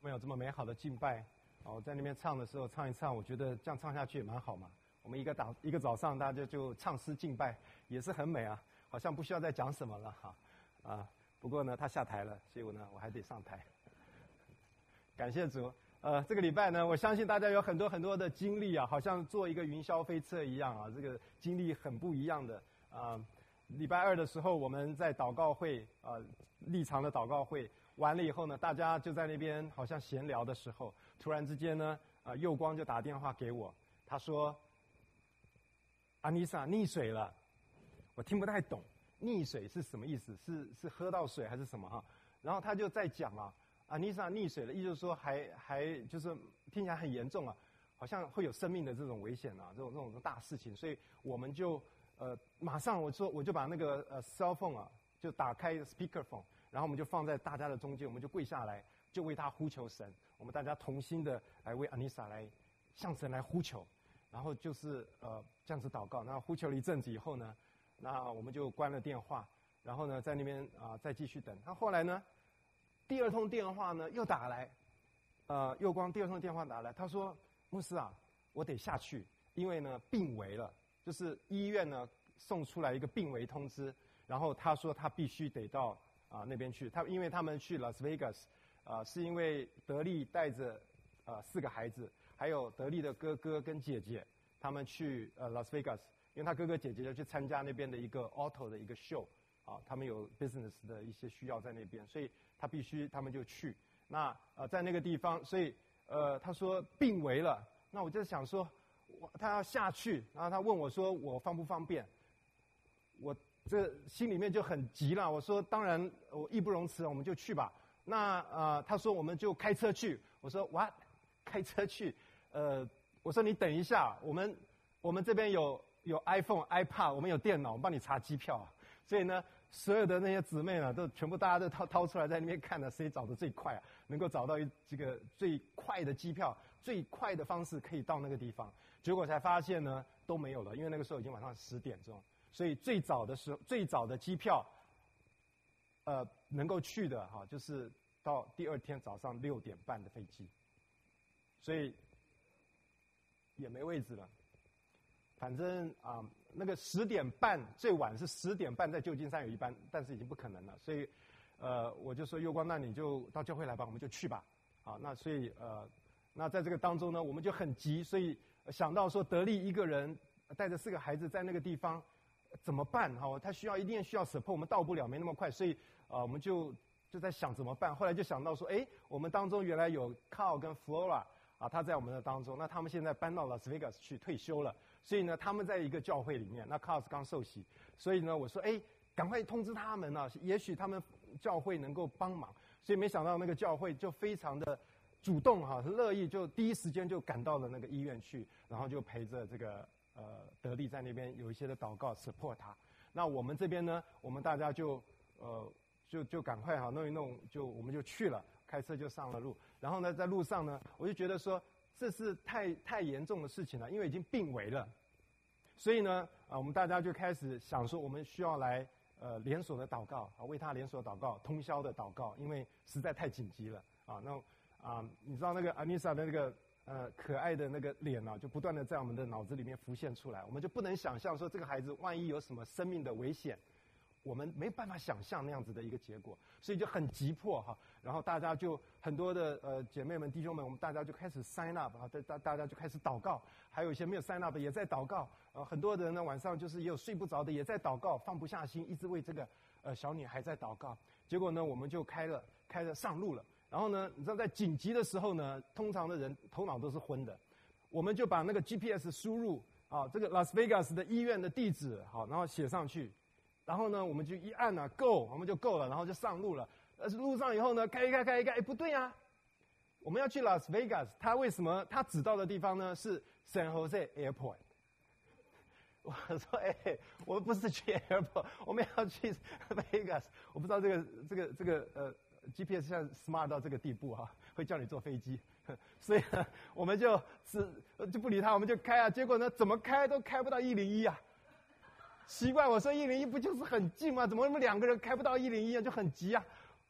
没有这么美好的敬拜。我在那边唱的时候唱一唱，我觉得这样唱下去也蛮好嘛。我们一个早上大家就唱诗敬拜，也是很美啊，好像不需要再讲什么了哈。不过呢他下台了，所以我还得上台。感谢主。这个礼拜呢，我相信大家有很多很多的经历啊，好像坐一个云霄飞车一样啊，这个经历很不一样的啊。礼拜二的时候，我们在祷告会立场的祷告会完了以后呢，大家就在那边好像闲聊的时候，突然之间呢，佑光就打电话给我，他说：“阿妮莎溺水了。”我听不太懂，溺水是什么意思？是喝到水还是什么哈？然后他就在讲啊。阿妮莎溺水了，意思就是说还就是听起来很严重啊，好像会有生命的这种危险啊，这种大事情，所以我们就马上我就把那个cell phone 啊就打开 speaker phone， 然后我们就放在大家的中间，我们就跪下来就为他呼求神，我们大家同心的来为阿妮莎来向神来呼求，然后就是这样子祷告，那呼求了一阵子以后呢，那我们就关了电话，然后呢在那边再继续等，那后来呢。第二通电话呢又打来，佑光第二通电话打来，他说：“牧师啊，我得下去，因为呢病危了，就是医院呢送出来一个病危通知，然后他说他必须得到那边去，因为他们去拉斯维加斯，是因为德利带着4个孩子，还有德利的哥哥跟姐姐，他们去拉斯维加斯，因为他哥哥姐姐要去参加那边的一个 auto 的一个 show。”他们有 business 的一些需要在那边，所以他们就去。那在那个地方，所以他说病危了。那我就想说，他要下去，然后他问我说我方不方便？我这心里面就很急了。我说当然，我义不容辞，我们就去吧。那他说我们就开车去。我说 what？ 开车去？我说你等一下，我们这边有 iPhone、iPad， 我们有电脑，我们帮你查机票。所以呢，所有的那些姊妹呢，都全部大家都掏出来在那边看了，谁找的最快啊？能够找到这个最快的机票，最快的方式可以到那个地方。结果才发现呢，都没有了，因为那个时候已经晚上10点钟。所以最早的机票，能够去的就是到第二天早上6点半的飞机，所以也没位置了。反正那个10点半最晚是10点半在旧金山有一班，但是已经不可能了，所以我就说佑光，那你就到教会来吧，我们就去吧。那所以那在这个当中呢，我们就很急，所以想到说德利一个人带着4个孩子在那个地方怎么办？他一定需要 support， 我们到不了，没那么快，所以我们就在想怎么办。后来就想到说，我们当中原来有 Carl 跟 Flora。他在我们的当中，那他们现在搬到拉斯维加斯去退休了，所以呢，他们在一个教会里面，那 Carl 刚受洗，所以呢，我说，赶快通知他们啊，也许他们教会能够帮忙，所以没想到那个教会就非常的主动乐意，就第一时间就赶到了那个医院去，然后就陪着这个德利在那边有一些的祷告 support 他。那我们这边呢，我们大家就赶快弄一弄，我们就去了。开车就上了路，然后呢，在路上呢，我就觉得说这是太严重的事情了，因为已经病危了，所以呢，我们大家就开始想说，我们需要来连锁的祷告为他连锁祷告，通宵的祷告，因为实在太紧急了你知道那个阿妮莎的那个可爱的那个脸就不断的在我们的脑子里面浮现出来，我们就不能想象说这个孩子万一有什么生命的危险。我们没办法想象那样子的一个结果，所以就很急迫然后大家就很多的姐妹们弟兄们，我们大家就开始 sign up 大家就开始祷告，还有一些没有 sign up 的也在祷告很多人呢晚上就是也有睡不着的也在祷告，放不下心，一直为这个小女孩在祷告。结果呢，我们就开着上路了。然后呢，你知道在紧急的时候呢，通常的人头脑都是昏的，我们就把那个 GPS 输入这个拉斯维加斯的医院的地址然后写上去。然后呢，我们就一按go， 我们就够了，然后就上路了。路上以后呢，开，不对啊，我们要去拉斯维加斯，他指到的地方呢是 San Jose Airport。我说我不是去 Airport， 我们要去 Vegas。我不知道这个GPS 像 smart 到这个地步会叫你坐飞机，所以呢，我们就不理他，我们就开结果呢，怎么开都开不到101奇怪，我说101不就是很近吗？怎么我们2个人开不到101就很急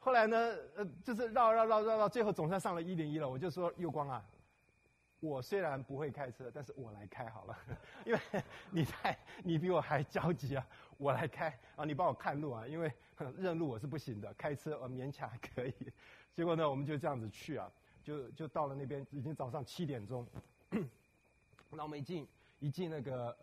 后来呢，就是绕，最后总算上了101了。我就说佑光啊，我虽然不会开车，但是我来开好了，因为你比我还着急啊，我来开啊，你帮我看路啊，因为认路我是不行的，开车我勉强还可以。结果呢，我们就这样子去啊，就到了那边，已经早上7点钟。那我们一进那个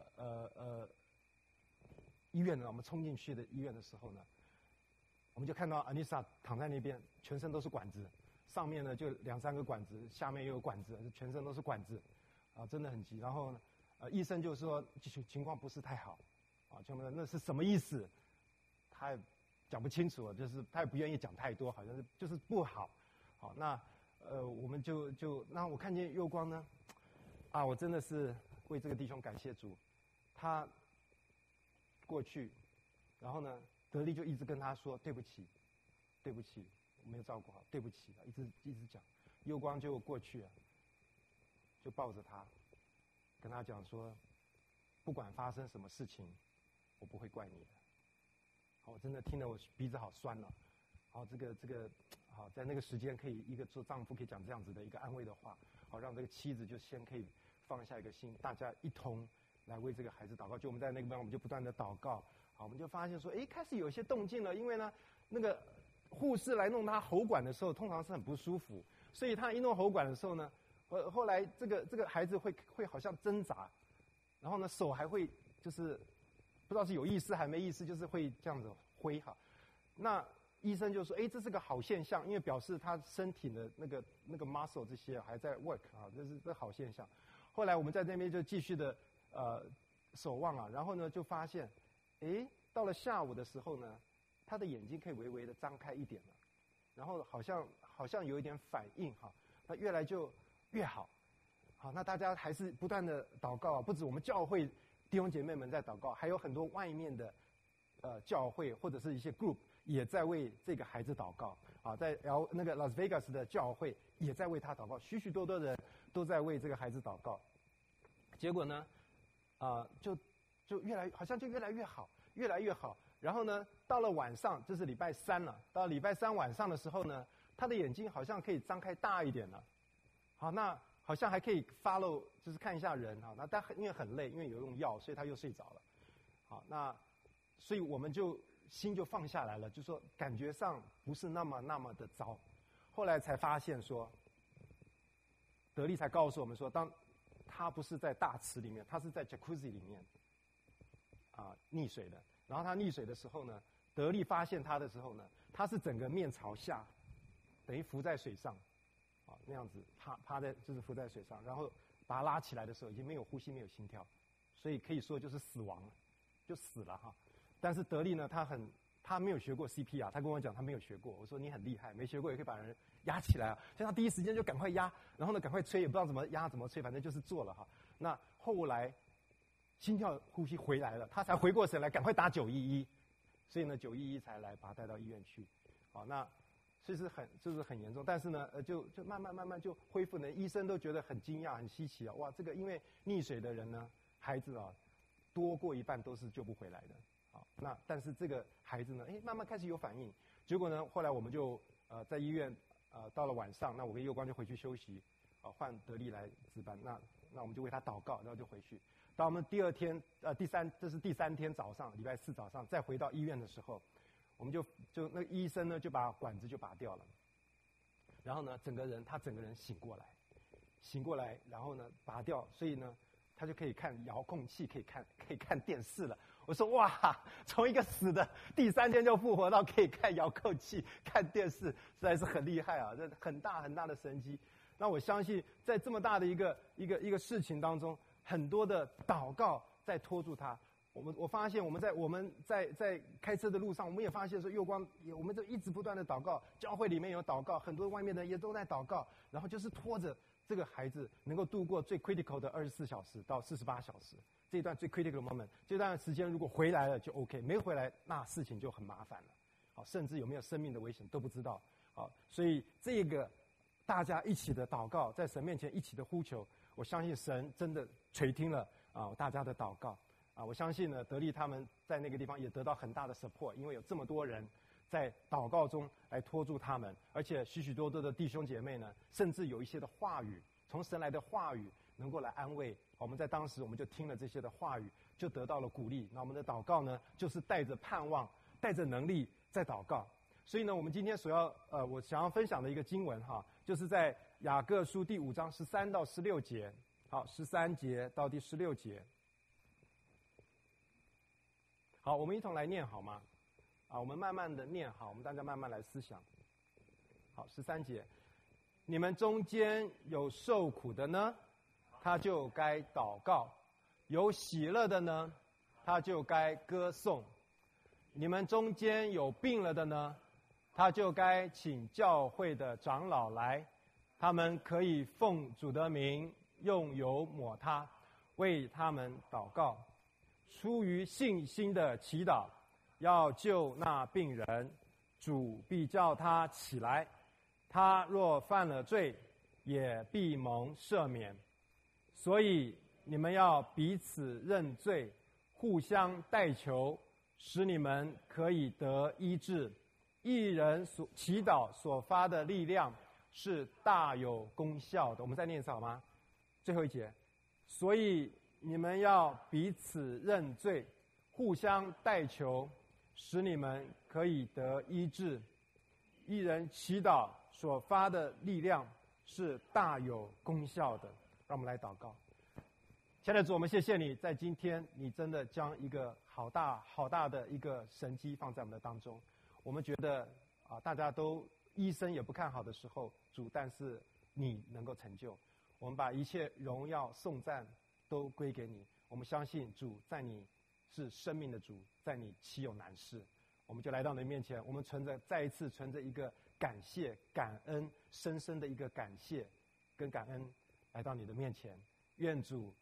医院呢，我们冲进去的医院的时候呢，我们就看到安妮莎躺在那边，全身都是管子，上面呢就2、3个管子，下面又有管子，全身都是管子，啊，真的很急。然后呢，医生就说情况不是太好，啊，就那是什么意思？他也讲不清楚，就是他也不愿意讲太多，好像是就是不好。好，那我们那我看见佑光呢，啊，我真的是为这个弟兄感谢主，他过去，然后呢，德利就一直跟他说对不起，对不起，我没有照顾好，对不起，一直讲，佑光就过去了，就抱着他，跟他讲说，不管发生什么事情，我不会怪你的。好，我真的听得我鼻子好酸了。好，这个，好，在那个时间可以一个做丈夫可以讲这样子的一个安慰的话，好，让这个妻子就先可以放下一个心，大家一同来为这个孩子祷告。就我们在那个地方，我们就不断的祷告。好，我们就发现说，开始有一些动静了，因为呢，那个护士来弄他喉管的时候，通常是很不舒服，所以他一弄喉管的时候呢，后来这个孩子会好像挣扎，然后呢手还会就是不知道是有意识还没意识，就是会这样子挥哈。那医生就说，这是个好现象，因为表示他身体的那个 muscle 这些还在 work 啊，这好现象。后来我们在那边就继续的守望啊，然后呢就发现，到了下午的时候呢，他的眼睛可以微微的张开一点了，然后好像有一点反应哈，那越来就越好。好，那大家还是不断的祷告啊，不止我们教会弟兄姐妹们在祷告，还有很多外面的教会或者是一些 group 也在为这个孩子祷告啊，在那个 Las Vegas 的教会也在为他祷告，许多人都在为这个孩子祷告。结果呢，就好像就越来越好，越来越好。然后呢，到了晚上，这是礼拜3了。到礼拜3晚上的时候呢，他的眼睛好像可以张开大一点了。好，那好像还可以 follow， 就是看一下人哈。那但因为很累，因为有用药，所以他又睡着了。好，那所以我们心就放下来了，就说感觉上不是那么的糟。后来才发现说，德利才告诉我们说，当他不是在大池里面，他是在 jacuzzi 里面溺水的。然后他溺水的时候呢，德利发现他的时候呢，他是整个面朝下，等于浮在水上，那样子趴在就是浮在水上，然后把他拉起来的时候已经没有呼吸，没有心跳，所以可以说就是死亡了，就死了哈。但是德利呢，他没有学过 CPR， 他跟我讲他没有学过。我说你很厉害，没学过也可以把人压起来啊。所以他第一时间就赶快压，然后呢赶快吹，也不知道怎么压怎么吹，反正就是做了哈。那后来心跳呼吸回来了，他才回过神来，赶快打911，所以呢911才来把他带到医院去。好，那其实就是很严重，但是呢就慢慢就恢复呢。医生都觉得很惊讶很稀奇啊，哇，这个因为溺水的人呢，孩子啊多过一半都是救不回来的。好，那但是这个孩子呢，慢慢开始有反应。结果呢，后来我们就在医院到了晚上，那我跟佑光就回去休息，换德利来值班。那我们就为他祷告，然后就回去。到我们第2天这是第3天早上，礼拜4早上再回到医院的时候，我们就那个医生呢就把管子就拔掉了，然后呢他整个人醒过来，然后呢拔掉，所以呢他就可以看遥控器，可以看电视了。我说哇，从一个死的第3天就复活到可以看遥控器、看电视，实在是很厉害啊！这很大的神迹。那我相信，在这么大的一个事情当中，很多的祷告在拖住他。我发现我们在开车的路上，我们也发现说，佑光，我们就一直不断的祷告，教会里面有祷告，很多外面的人也都在祷告，然后就是拖着这个孩子能够度过最 critical 的24小时到48小时。这一段最 critical 的 moment， 这段时间如果回来了就 OK， 没回来那事情就很麻烦了。好，甚至有没有生命的危险都不知道。好，所以这个大家一起的祷告，在神面前一起的呼求，我相信神真的垂听了大家的祷告。我相信呢，德利他们在那个地方也得到很大的 support， 因为有这么多人在祷告中来托住他们，而且许许多多的弟兄姐妹呢，甚至有一些的话语，从神来的话语能够来安慰。我们在当时我们就听了这些的话语，就得到了鼓励。那我们的祷告呢，就是带着盼望，带着能力在祷告。所以呢，我们今天我想要分享的一个经文哈，就是在雅各书第5章13到16节。好，13节到第16节。好，我们一同来念好吗？我们慢慢的念好，我们大家慢慢来思想。好，13节，你们中间有受苦的呢，他就该祷告；有喜乐的呢，他就该歌颂；你们中间有病了的呢，他就该请教会的长老来，他们可以奉主的名用油抹他，为他们祷告。出于信心的祈祷，要救那病人，主必叫他起来。他若犯了罪，也必蒙赦免。所以你们要彼此认罪，互相代求，使你们可以得医治。一人所祈祷所发的力量是大有功效的。我们再念一次好吗？最后一节，所以你们要彼此认罪，互相代求，使你们可以得医治。一人祈祷所发的力量是大有功效的。让我们来祷告。亲爱的主，我们谢谢你，在今天你真的将一个好大好大的一个神迹放在我们的当中。我们觉得大家都医生也不看好的时候，主，但是你能够成就。我们把一切荣耀颂赞都归给你。我们相信主，在你是生命的主，在你岂有难事。我们就来到你的面前，我们再一次存着一个感谢感恩深深的一个感谢跟感恩来到你的面前。愿主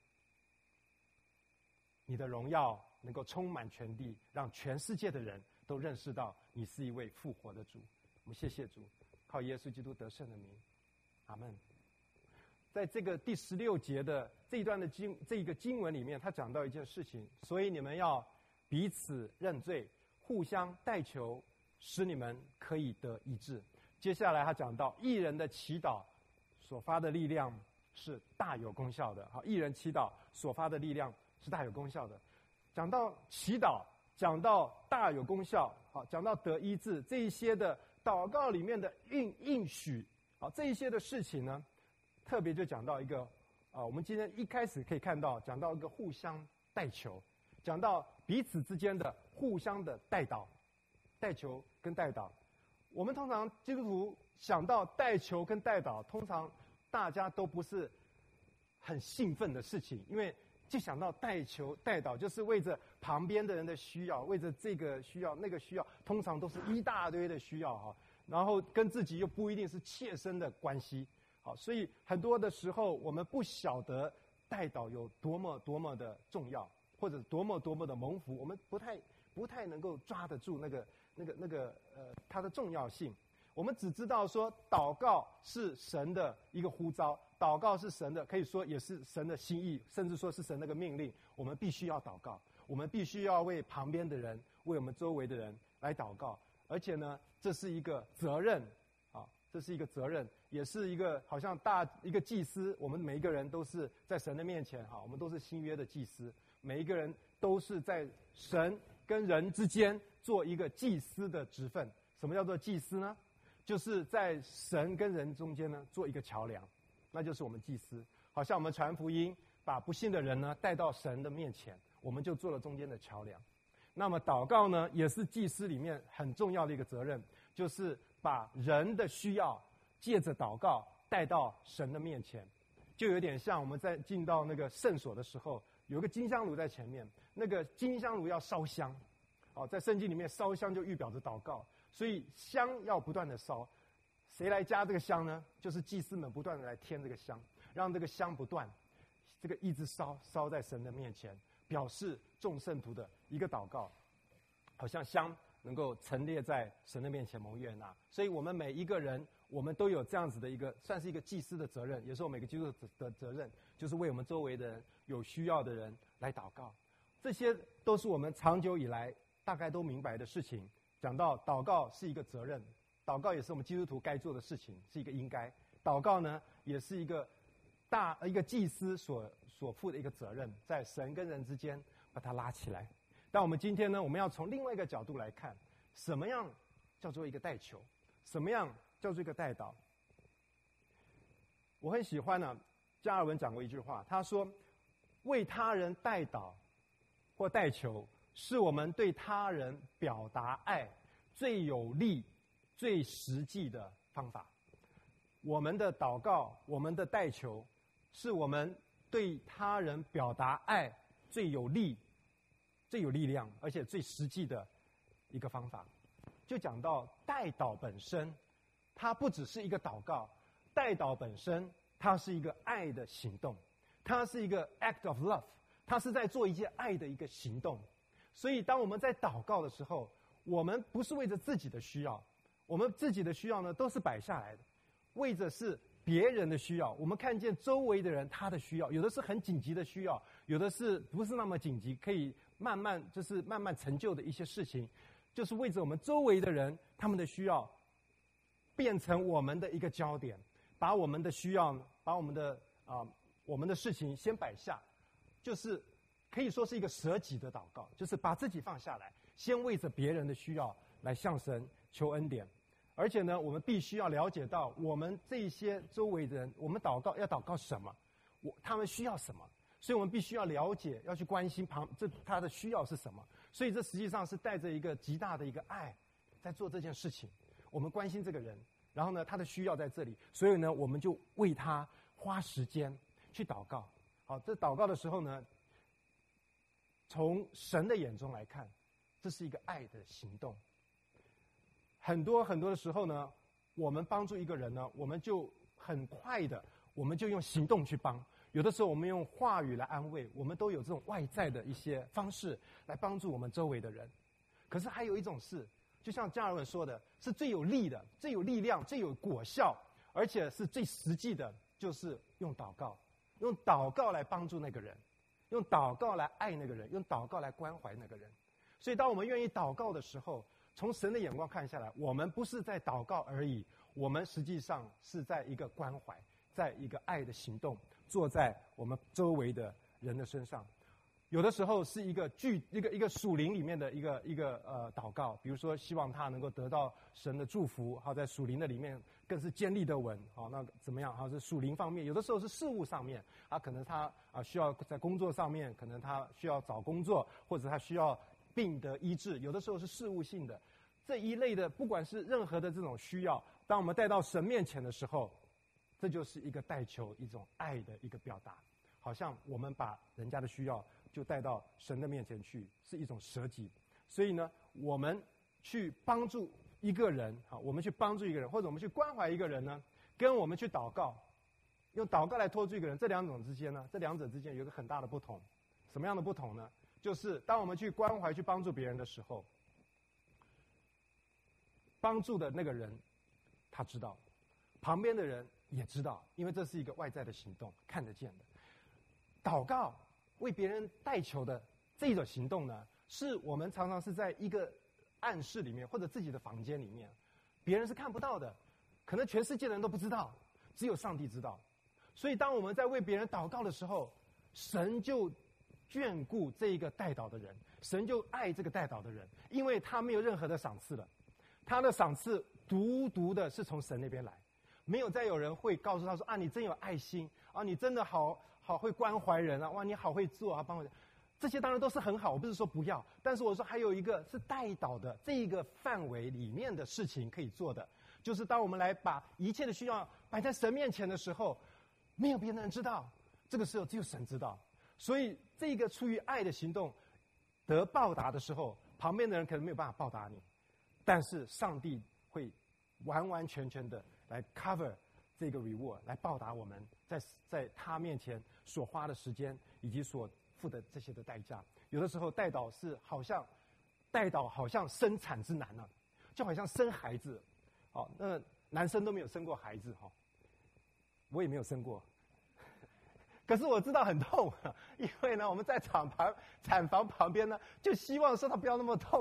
你的荣耀能够充满全地，让全世界的人都认识到你是一位复活的主。我们谢谢主，靠耶稣基督得胜的名，阿们。在这个第16节的这一段的这个经文里面，他讲到一件事情，所以你们要彼此认罪，互相代求，使你们可以得医治。接下来他讲到义人的祈祷所发的力量是大有功效的。好，义人祈祷所发的力量是大有功效的。讲到祈祷，讲到大有功效，好，讲到得医治，这一些的祷告里面的应许，好，这一些的事情呢，特别就讲到一个我们今天一开始可以看到，讲到一个互相代求，讲到彼此之间的互相的代祷、代求跟代祷。我们通常基督徒想到代求跟代祷，通常大家都不是很兴奋的事情，因为就想到代求代祷，就是为着旁边的人的需要，为着这个需要那个需要，通常都是一大堆的需要哈，然后跟自己又不一定是切身的关系。好，所以很多的时候我们不晓得代祷有多么的重要，或者多么的蒙福，我们不太能够抓得住它的重要性。我们只知道说祷告是神的一个呼召，祷告是神的，可以说也是神的心意，甚至说是神那个命令。我们必须要祷告，我们必须要为旁边的人，为我们周围的人来祷告。而且呢，这是一个责任啊，这是一个责任，也是一个好像一个祭司。我们每一个人都是在神的面前哈，我们都是新约的祭司，每一个人都是在神跟人之间做一个祭司的职分。什么叫做祭司呢？就是在神跟人中间呢做一个桥梁，那就是我们祭司。好像我们传福音，把不信的人呢带到神的面前，我们就做了中间的桥梁。那么祷告呢，也是祭司里面很重要的一个责任，就是把人的需要借着祷告带到神的面前。就有点像我们在进到那个圣所的时候，有个金香炉在前面，那个金香炉要烧香。在圣经里面烧香就预表着祷告，所以香要不断的烧。谁来加这个香呢？就是祭司们不断的来添这个香，让这个香不断，这个一直烧在神的面前，表示众圣徒的一个祷告，好像香能够陈列在神的面前蒙悦纳。所以我们每一个人，我们都有这样子的一个，算是一个祭司的责任，也是我们每个基督徒的责任，就是为我们周围的人、有需要的人来祷告。这些都是我们长久以来大概都明白的事情， 讲到祷告是一个责任，祷告也是我们基督徒该做的事情，是一个应该。祷告呢，也是一个祭司所负的一个责任，在神跟人之间把它拉起来。但我们今天呢，我们要从另外一个角度来看，什么样叫做一个代求，什么样叫做一个代祷。我很喜欢呢，加尔文讲过一句话，他说：为他人代祷或代求，是我们对他人表达爱最有力、最实际的方法。我们的祷告，我们的代求，是我们对他人表达爱最有力、最有力量，而且最实际的一个方法。就讲到代祷本身，它不只是一个祷告，代祷本身它是一个爱的行动，它是一个 act of love， 它是在做一件爱的一个行动。所以当我们在祷告的时候，我们不是为着自己的需要，我们自己的需要呢都是摆下来的，为着是别人的需要。我们看见周围的人他的需要，有的是很紧急的需要，有的是不是那么紧急，可以慢慢成就的一些事情，就是为着我们周围的人他们的需要，变成我们的一个焦点，把我们的需要，把我们的事情先摆下，就是可以说是一个舍己的祷告，就是把自己放下来，先为着别人的需要来向神求恩典。而且呢，我们必须要了解到，我们这些周围的人，我们祷告要祷告什么，他们需要什么，所以我们必须要了解，要去关心他的需要是什么。所以这实际上是带着一个极大的一个爱，在做这件事情。我们关心这个人，然后呢，他的需要在这里，所以呢，我们就为他花时间去祷告。好，这祷告的时候呢，从神的眼中来看，这是一个爱的行动。很多的时候呢，我们帮助一个人呢，我们就很快的，我们就用行动去帮。有的时候我们用话语来安慰，我们都有这种外在的一些方式来帮助我们周围的人。可是还有一种事，就像加尔文说的，是最有力的、最有力量、最有果效，而且是最实际的，就是用祷告，用祷告来帮助那个人，用祷告来爱那个人，用祷告来关怀那个人。所以当我们愿意祷告的时候，从神的眼光看下来，我们不是在祷告而已，我们实际上是在一个关怀，在一个爱的行动，做在我们周围的人的身上。有的时候是一个属灵里面的一个祷告，比如说希望他能够得到神的祝福，好，在属灵的里面更是坚立的稳，好，那怎么样？好，是属灵方面。有的时候是事务上面，可能他需要在工作上面，可能他需要找工作，或者他需要病的医治，有的时候是事务性的。这一类的，不管是任何的这种需要，当我们带到神面前的时候，这就是一个代求，一种爱的一个表达。好像我们把人家的需要就带到神的面前去，是一种舍己。所以呢，我们去帮助一个人，我们去帮助一个人，或者我们去关怀一个人呢，跟我们去祷告，用祷告来托住一个人，这两者之间有一个很大的不同。什么样的不同呢？就是当我们去关怀、去帮助别人的时候，帮助的那个人他知道，旁边的人也知道，因为这是一个外在的行动，看得见的。祷告为别人代求的这种行动呢，是我们常常是在一个暗室里面或者自己的房间里面，别人是看不到的，可能全世界的人都不知道，只有上帝知道。所以当我们在为别人祷告的时候，神就眷顾这一个代祷的人，神就爱这个代祷的人，因为他没有任何的赏赐了，他的赏赐独独的是从神那边来，没有再有人会告诉他说你真有爱心啊，你真的好会关怀人啊，哇，你好会做啊，帮我。这些当然都是很好，我不是说不要，但是我说还有一个是代祷的这一个范围里面的事情可以做的，就是当我们来把一切的需要摆在神面前的时候，没有别人知道，这个时候只有神知道。所以这个出于爱的行动得报答的时候，旁边的人可能没有办法报答你，但是上帝会完完全全的来 cover 这个 reward， 来报答我们在他面前所花的时间以及所付的这些的代价。有的时候代祷好像生产之难啊，就好像生孩子。那男生都没有生过孩子我也没有生过，可是我知道很痛因为呢，我们在产房旁边呢，就希望说他不要那么痛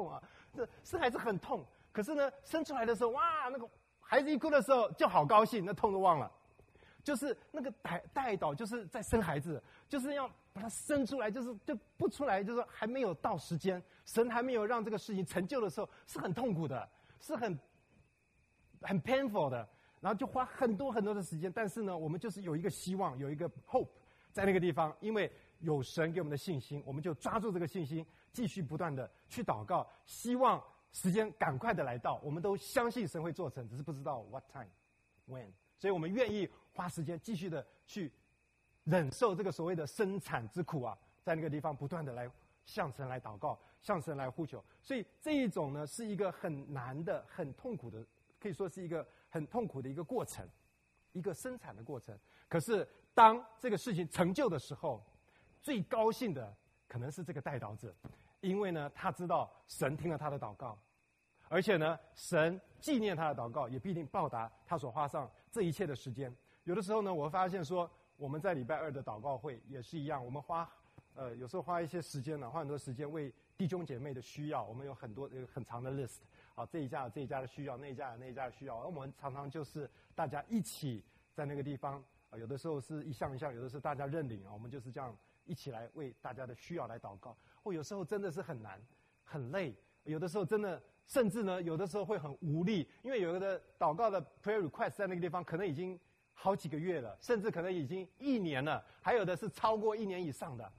这生孩子很痛，可是呢，生出来的时候，哇，那个孩子一哭的时候就好高兴，那痛都忘了。就是那个代祷，就是在生孩子，就是要把他生出来，就不出来，就是还没有到时间，神还没有让这个事情成就的时候，是很痛苦的，是很 painful 的，然后就花很多很多的时间。但是呢，我们就是有一个希望，有一个 hope 在那个地方，因为有神给我们的信心，我们就抓住这个信心，继续不断的去祷告，希望时间赶快的来到。我们都相信神会做成，只是不知道 what time when。所以我们愿意花时间继续的去忍受这个所谓的生产之苦啊，在那个地方不断的来向神来祷告，向神来呼求。所以这一种呢，是一个很难的、很痛苦的，可以说是一个很痛苦的一个过程，一个生产的过程。可是当这个事情成就的时候，最高兴的可能是这个代祷者，因为呢，他知道神听了他的祷告。而且呢，神纪念他的祷告，也必定报答他所花上这一切的时间。有的时候呢，我发现说，我们在礼拜二的祷告会也是一样，我们有时候花一些时间呢，花很多时间为弟兄姐妹的需要，我们有很长的 list， 这一家的需要，那一家的需要，而我们常常就是大家一起在那个地方，有的时候是一项一项，有的是大家认领啊，我们就是这样一起来为大家的需要来祷告。有时候真的是很难，很累，有的时候真的。甚至呢，有的时候会很无力，因为有的祷告的 prayer request 在那个地方可能已经好几个月了，甚至可能已经1年了，还有的是超过1年以上的，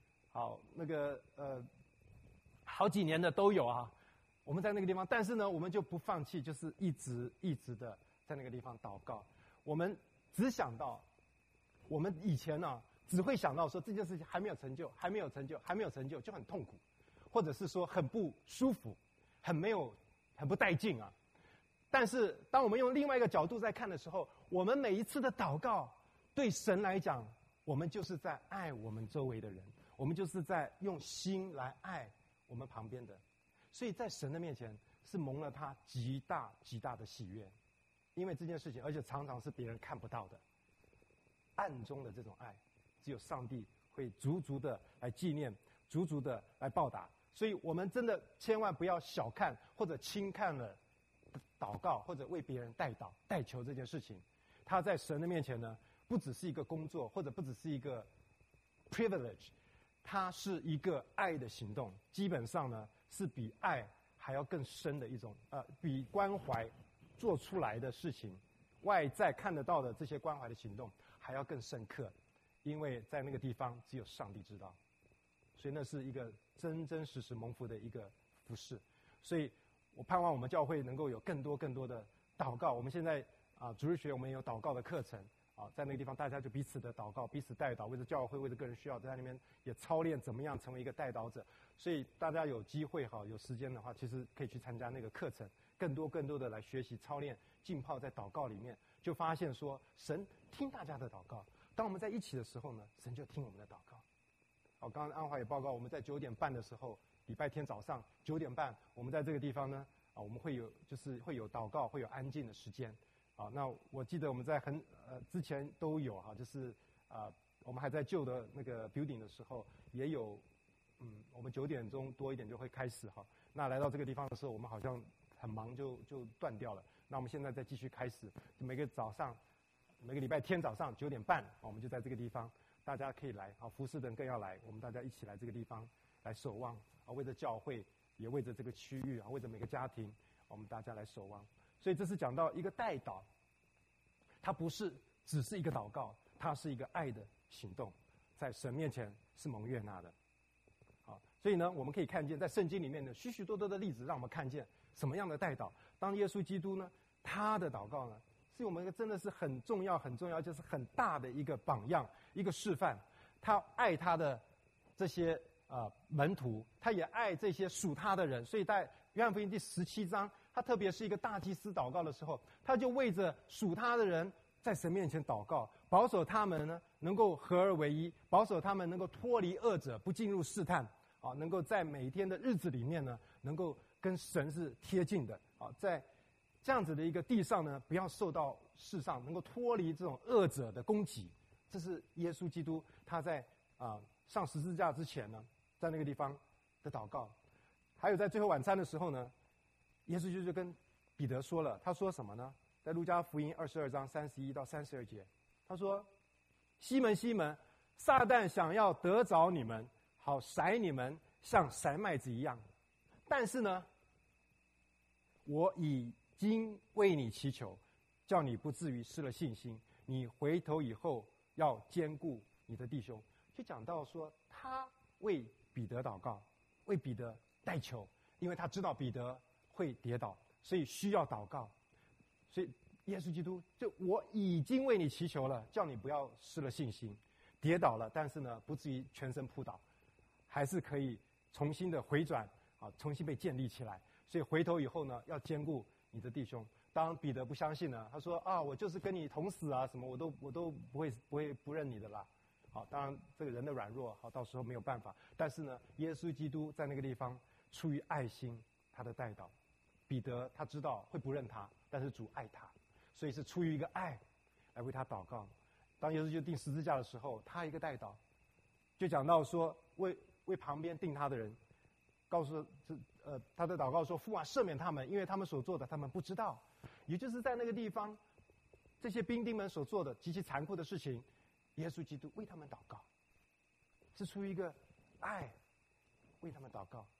好几年的都有啊。我们在那个地方，但是呢，我们就不放弃，就是一直的在那个地方祷告。我们只想到，我们以前呢，只会想到说这件事情还没有成就，就很痛苦，或者是说很不舒服。很不带劲啊！但是当我们用另外一个角度在看的时候，我们每一次的祷告，对神来讲，我们就是在爱我们周围的人，我们就是在用心来爱我们旁边的，所以在神的面前是蒙了他极大极大的喜悦，因为这件事情，而且常常是别人看不到的，暗中的这种爱，只有上帝会足足的来纪念，足足的来报答。所以我们真的千万不要小看或者轻看了祷告或者为别人代祷代求这件事情。他在神的面前呢，不只是一个工作，或者不只是一个 privilege， 它是一个爱的行动。基本上呢，是比爱还要更深的一种比关怀做出来的事情，外在看得到的这些关怀的行动还要更深刻，因为在那个地方只有上帝知道。所以那是一个真真实实蒙福的一个服事。所以我盼望我们教会能够有更多的祷告。我们现在主日学我们也有祷告的课程在那个地方大家就彼此的祷告，彼此代祷，为着教会，为着个人需要，在那边也操练怎么样成为一个代祷者。所以大家有机会有时间的话，其实可以去参加那个课程，更多的来学习操练浸泡在祷告里面，就发现说神听大家的祷告。当我们在一起的时候呢，神就听我们的祷告。刚刚安华也报告，我们在9点半的时候，礼拜天早上9点半，我们在这个地方呢，我们会有祷告，会有安静的时间。那我记得我们在之前都有就是我们还在旧的那个 building 的时候，也有我们9点钟多一点就会开始那来到这个地方的时候，我们好像很忙就断掉了。那我们现在再继续开始，每个礼拜天早上9点半，我们就在这个地方。大家可以来服侍的人更要来，我们大家一起来这个地方来守望为着教会，也为着这个区域为着每个家庭，我们大家来守望。所以这是讲到一个代祷，它不是只是一个祷告，它是一个爱的行动，在神面前是蒙悦纳的。所以呢，我们可以看见在圣经里面的许许多多的例子，让我们看见什么样的代祷。当耶稣基督呢，他的祷告呢，是我们一个真的是很重要，就是很大的一个榜样，一个示范。他爱他的这些门徒，他也爱这些属他的人。所以在约翰福音第17章，他特别是一个大祭司祷告的时候，他就为着属他的人在神面前祷告，保守他们呢能够合而为一，保守他们能够脱离恶者，不进入试探能够在每一天的日子里面呢，能够跟神是贴近的在这样子的一个地上呢，不要受到世上，能够脱离这种恶者的攻击。这是耶稣基督他在上十字架之前呢，在那个地方的祷告。 还有在最后晚餐的时候呢，耶稣就跟彼得说了，他说什么呢？在路加福音22章31到32节，他说：“西门，西门，撒旦想要得着你们，好筛你们，像筛麦子一样。但是呢，我已经为你祈求，叫你不至于失了信心。你回头以后要兼顾你的弟兄。”就讲到说，他为彼得祷告，为彼得代求，因为他知道彼得会跌倒，所以需要祷告。所以耶稣基督就我已经为你祈求了，叫你不要失了信心，跌倒了，但是呢，不至于全身扑倒，还是可以重新的回转啊，重新被建立起来。所以回头以后呢，要兼顾你的弟兄。当彼得不相信呢，他说啊，我就是跟你同死啊，什么我都不认你的啦。好，当然这个人的软弱，好，到时候没有办法。但是呢，耶稣基督在那个地方出于爱心，他的代祷，彼得他知道会不认他，但是主爱他，所以是出于一个爱来为他祷告。当耶稣就钉十字架的时候，他一个代祷，就讲到说为旁边钉他的人，告诉他的祷告说：“父啊，赦免他们，因为他们所做的，他们不知道。”也就是在那个地方，这些兵丁们所做的极其残酷的事情，耶稣基督为他们祷告，是出于一个爱为他们祷告。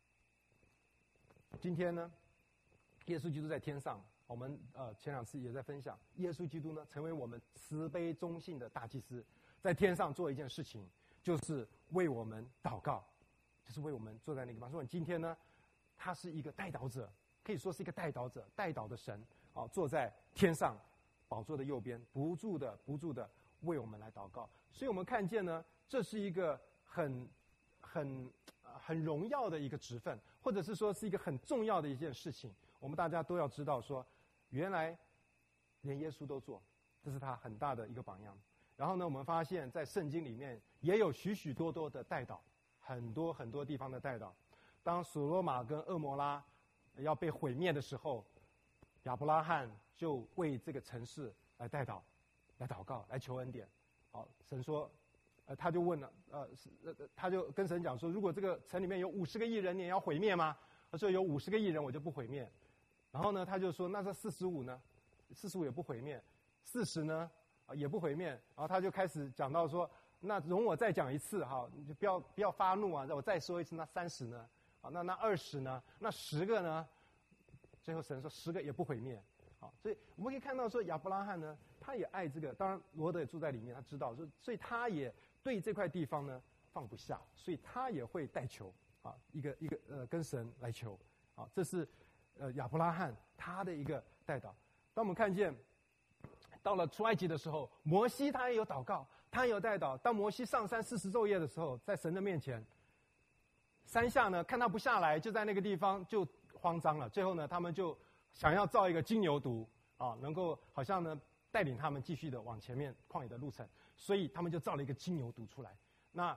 今天呢，耶稣基督在天上，我们前2次也在分享，耶稣基督呢成为我们慈悲忠信的大祭司，在天上做一件事情，就是为我们祷告，就是为我们坐在那个地方。所以今天呢，他是一个代祷者，可以说是一个代祷者，代祷的神啊，坐在天上宝座的右边，不住的为我们来祷告。所以我们看见呢，这是一个很荣耀的一个职分，或者是说是一个很重要的一件事情。我们大家都要知道说，原来连耶稣都做，这是他很大的一个榜样。然后呢，我们发现在圣经里面也有许许多多的代祷，很多地方的代祷。当所罗玛跟蛾摩拉要被毁灭的时候，亚伯拉罕就为这个城市来代祷，来祷告，来求恩典。好，神说，他就问了，他就跟神讲说，如果这个城里面有50个亿人，你也要毁灭吗？他说有50个亿人，我就不毁灭。然后呢，他就说，那这45呢？45也不毁灭，40呢？也不毁灭。然后他就开始讲到说，那容我再讲一次哈，你就不要发怒啊，让我再说一次。那30呢？啊，那20呢？那10个呢？最后神说10个也不毁灭。好，所以我们可以看到说，亚伯拉罕呢，他也爱这个，当然罗德也住在里面，他知道，所以他也对这块地方呢放不下，所以他也会代求啊，一个跟神来求啊，这是亚伯拉罕他的一个代祷。当我们看见到了出埃及的时候，摩西他也有祷告，他也有代祷。当摩西上山40昼夜的时候，在神的面前，山下呢看他不下来，就在那个地方就慌张了。最后呢，他们就想要造一个金牛犊啊，能够好像呢带领他们继续的往前面旷野的路程，所以他们就造了一个金牛犊出来。那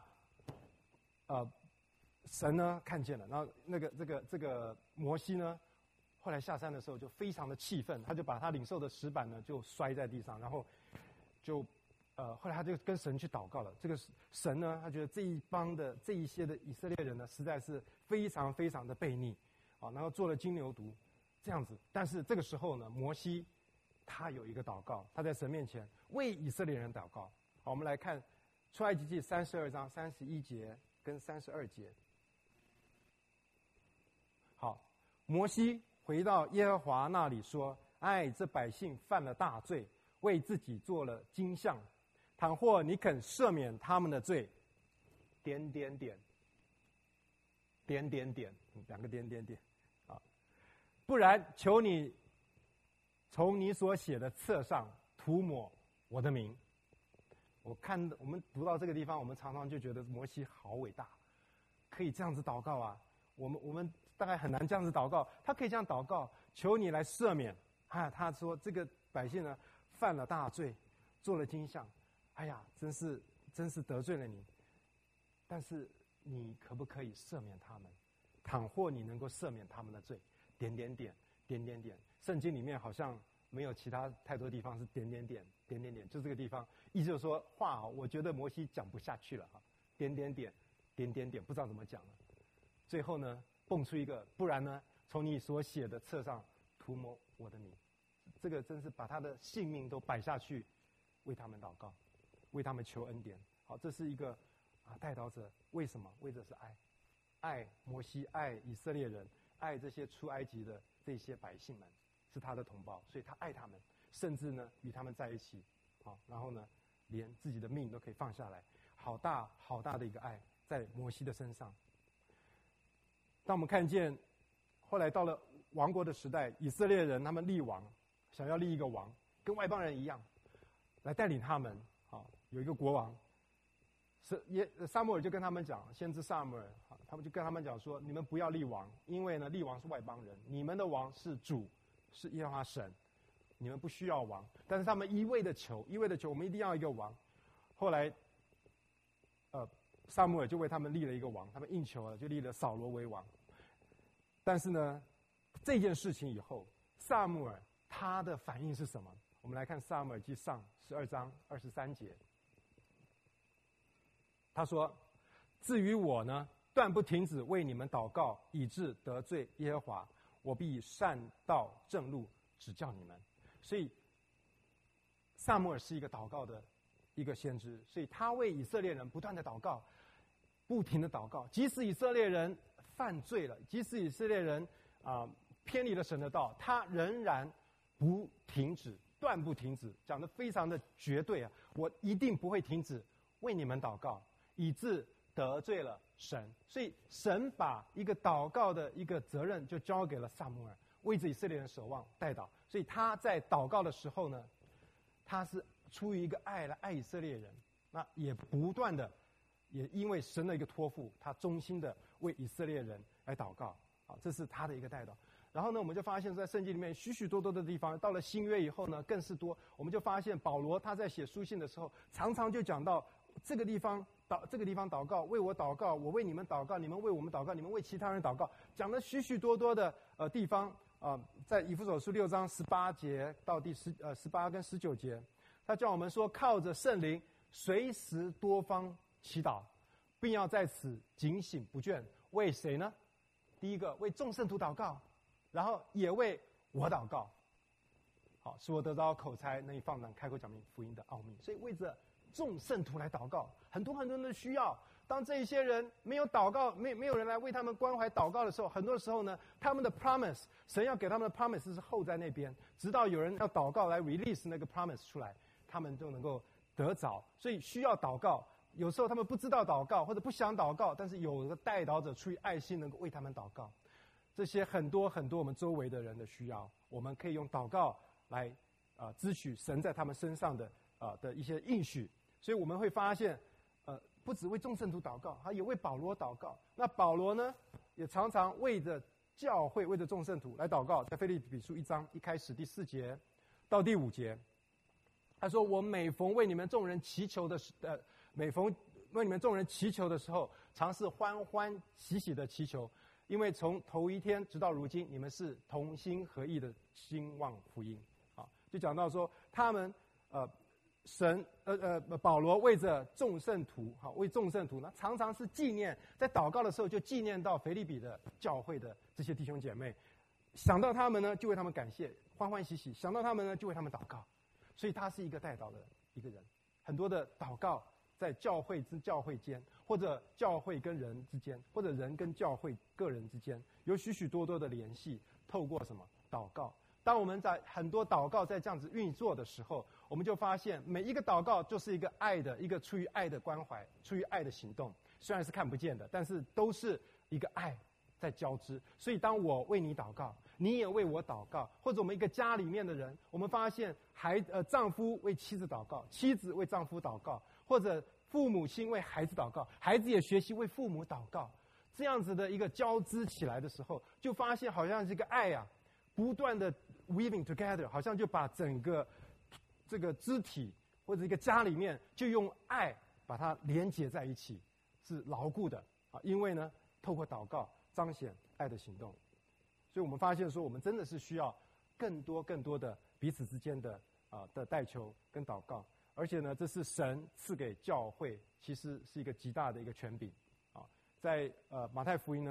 神呢看见了，然后这个摩西呢，后来下山的时候就非常的气愤，他就把他领受的石板呢就摔在地上，然后就后来他就跟神去祷告了。这个神呢，他觉得这一些的以色列人呢，实在是非常非常的悖逆啊，然后做了金牛犊这样子。但是这个时候呢，摩西他有一个祷告，他在神面前为以色列人祷告。好，我们来看出埃及记32章31节跟32节。好，摩西回到耶和华那里说：“哎，这百姓犯了大罪，为自己做了金像。倘或你肯赦免他们的罪，点点点，点点点，2个点点点，啊，不然求你从你所写的册上涂抹我的名。”我们读到这个地方，我们常常就觉得摩西好伟大，可以这样子祷告啊。我们大概很难这样子祷告，他可以这样祷告，求你来赦免。他说这个百姓呢犯了大罪，做了金像，哎呀，真是得罪了你。但是你可不可以赦免他们？倘或你能够赦免他们的罪，点点点，点点点。圣经里面好像没有其他太多地方是点点点，点点点，就这个地方。意思就是说话我觉得摩西讲不下去了点点点，点点点，不知道怎么讲了。最后呢， 蹦出一个，不然呢，从你所写的册上涂抹我的名。这个真是把他的性命都摆下去，为他们祷告，为他们求恩典。好，这是一个代祷者，为什么？为的是爱，爱摩西，爱以色列人，爱这些出埃及的这些百姓们，是他的同胞，所以他爱他们，甚至呢与他们在一起，好，然后呢连自己的命都可以放下来，好大好大的一个爱在摩西的身上。当我们看见后来到了王国的时代，以色列人他们立王，想要立一个王，跟外邦人一样，来带领他们。好，有一个国王，撒母耳就跟他们讲，先知撒母耳，他们就跟他们讲说，你们不要立王，因为呢立王是外邦人，你们的王是主，是耶和华神，你们不需要王。但是他们一味的求，我们一定要一个王。后来，撒母耳就为他们立了一个王，他们应求了，就立了扫罗为王。但是呢，这件事情以后，撒母耳他的反应是什么？我们来看撒母耳记上12章23节。他说：“至于我呢，断不停止为你们祷告，以致得罪耶和华，我必以善道正路指教你们。”所以，撒母耳是一个祷告的一个先知，所以他为以色列人不断的祷告，不停的祷告，即使以色列人犯罪了，即使以色列人偏离了神的道，他仍然不停止，断不停止，讲得非常的绝对啊！我一定不会停止为你们祷告，以致得罪了神。所以神把一个祷告的一个责任就交给了撒母耳，为着以色列人守望代祷。所以他在祷告的时候呢，他是出于一个爱来爱以色列人，那也不断的，也因为神的一个托付，他忠心的为以色列人来祷告。好，这是他的一个代祷。然后呢，我们就发现在圣经里面许许多多的地方，到了新约以后呢，更是多。我们就发现保罗他在写书信的时候，常常就讲到这个地方祷告，为我祷告，我为你们祷告，你们为我们祷告，你们为其他人祷告，讲了许许多多的地方在以弗所书6章18节到第18跟19节，他叫我们说，靠着圣灵，随时多方祈祷，并要在此警醒不倦。为谁呢？第一个为众圣徒祷告，然后也为我祷告，好，使我得着口才，能以放胆开口讲明福音的奥秘。所以为着众圣徒来祷告，很多很多人的需要。当这一些人没有祷告，没有人来为他们关怀祷告的时候，很多时候呢，他们的 promise， 神要给他们的 promise 是候在那边，直到有人要祷告来 release 那个 promise 出来，他们就能够得着。所以需要祷告。有时候他们不知道祷告，或者不想祷告，但是有个代祷者出于爱心能够为他们祷告。这些很多很多我们周围的人的需要，我们可以用祷告来支取神在他们身上的一些应许。所以我们会发现，不只为众圣徒祷告，他也为保罗祷告。那保罗呢，也常常为着教会，为着众圣徒来祷告。在腓立比书1章一开始第4节到第5节，他说：“我每逢为你们众人祈求的每逢为你们众人祈求的时候，常是欢欢喜喜的祈求，因为从头一天直到如今，你们是同心合意的兴旺福音。”啊，就讲到说他们保罗为着众圣徒，好，为众圣徒呢，常常是纪念，在祷告的时候就纪念到腓立比的教会的这些弟兄姐妹，想到他们呢，就为他们感谢，欢欢喜喜；想到他们呢，就为他们祷告。所以他是一个代祷的一个人。很多的祷告在教会间，或者教会跟人之间，或者人跟教会个人之间，有许许多多的联系。透过什么？祷告。当我们在很多祷告在这样子运作的时候，我们就发现每一个祷告就是一个爱的，一个出于爱的关怀，出于爱的行动。虽然是看不见的，但是都是一个爱在交织。所以当我为你祷告，你也为我祷告，或者我们一个家里面的人，我们发现丈夫为妻子祷告，妻子为丈夫祷告，或者父母亲为孩子祷告，孩子也学习为父母祷告。这样子的一个交织起来的时候，就发现好像这个爱啊，不断的 weaving together， 好像就把整个这个肢体或者一个家里面，就用爱把它连结在一起，是牢固的啊。因为呢，透过祷告彰显爱的行动。所以我们发现说，我们真的是需要更多的彼此之间的代求跟祷告。而且呢，这是神赐给教会，其实是一个极大的一个权柄啊。在马太福音呢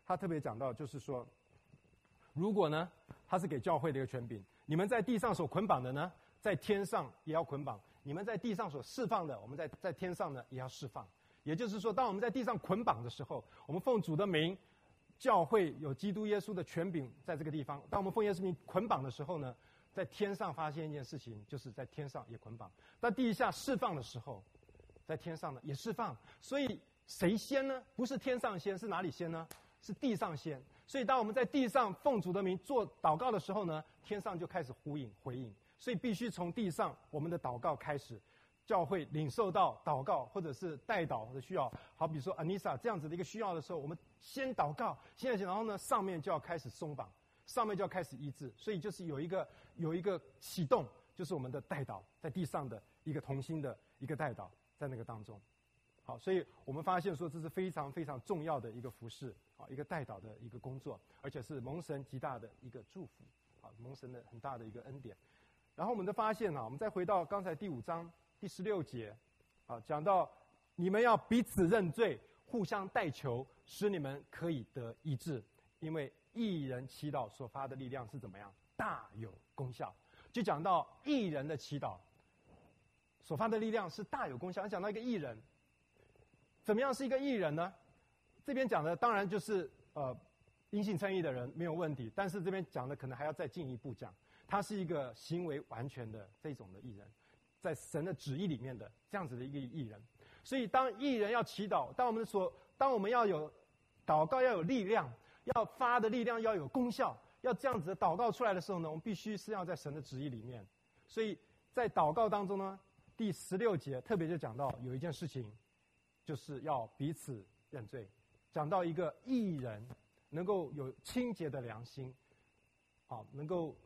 他特别讲到，就是说，如果呢，他是给教会的一个权柄，你们在地上所捆绑的呢，在天上也要捆绑；你们在地上所释放的，我们在天上呢也要释放。也就是说，当我们在地上捆绑的时候，我们奉主的名，教会有基督耶稣的权柄在这个地方。当我们奉耶稣名捆绑的时候呢，在天上发现一件事情，就是在天上也捆绑；在地下释放的时候，在天上呢也释放。所以谁先呢？不是天上先，是哪里先呢？是地上先。所以当我们在地上奉主的名做祷告的时候呢，天上就开始呼应回应。所以必须从地上我们的祷告开始，教会领受到祷告或者是代祷的需要，好比说安妮莎这样子的一个需要的时候，我们先祷告，然后呢上面就要开始松绑，上面就要开始医治。所以就是有一个启动，就是我们的代祷，在地上的一个同心的一个代祷，在那个当中。好，所以我们发现说这是非常非常重要的一个服事，啊，一个代祷的一个工作，而且是蒙神极大的一个祝福，啊，蒙神的很大的一个恩典。然后我们的发现啊，我们再回到刚才第5章第16节，啊，讲到你们要彼此认罪，互相代求，使你们可以得医治，因为义人祈祷所发的力量是怎么样？大有功效。就讲到义人的祈祷所发的力量是大有功效。讲到一个义人，怎么样是一个义人呢？这边讲的当然就是因信称义的人没有问题，但是这边讲的可能还要再进一步讲，他是一个行为完全的这种的义人，在神的旨意里面的这样子的一个义人。所以当义人要祈祷，当我们要有祷告要有力量，要发的力量要有功效，要这样子的祷告出来的时候呢，我们必须是要在神的旨意里面。所以在祷告当中呢，第16节特别就讲到有一件事情，就是要彼此认罪，讲到一个义人能够有清洁的良心，啊，能够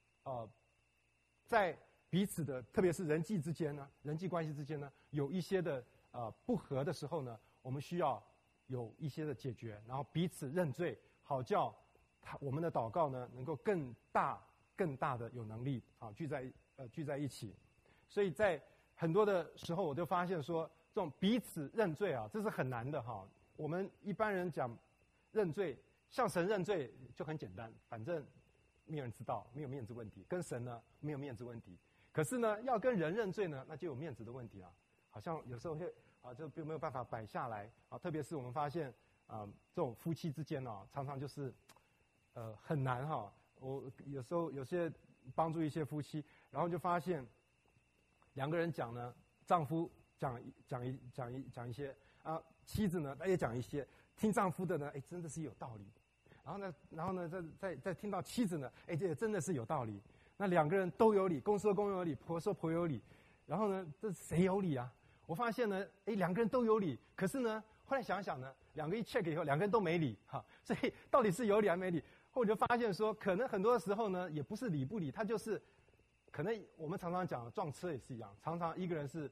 在彼此的特别是人际关系之间呢，有一些的不和的时候呢，我们需要有一些的解决，然后彼此认罪，好叫我们的祷告呢能够更大的有能力啊聚在一起。所以在很多的时候，我就发现说，这种彼此认罪啊，这是很难的哈。我们一般人讲认罪，向神认罪就很简单，反正没有人知道，没有面子问题；跟神呢没有面子问题。可是呢，要跟人认罪呢，那就有面子的问题了。好像有时候会就没有办法摆下来啊。特别是我们发现这种夫妻之间啊，常常就是很难哈。我有时候有些帮助一些夫妻，然后就发现两个人讲呢，丈夫讲一些啊，妻子呢也讲一些，听丈夫的呢，真的是有道理。然后呢，再听到妻子呢，这也真的是有道理。那两个人都有理，公说公有理，婆说婆有理。然后呢，这谁有理啊？我发现呢，两个人都有理，可是呢，后来想想呢，两个一 check 以后，两个人都没理哈。所以到底是有理还没理？后我就发现说，可能很多时候呢，也不是理不理，他就是可能我们常常讲撞车也是一样，常常一个人是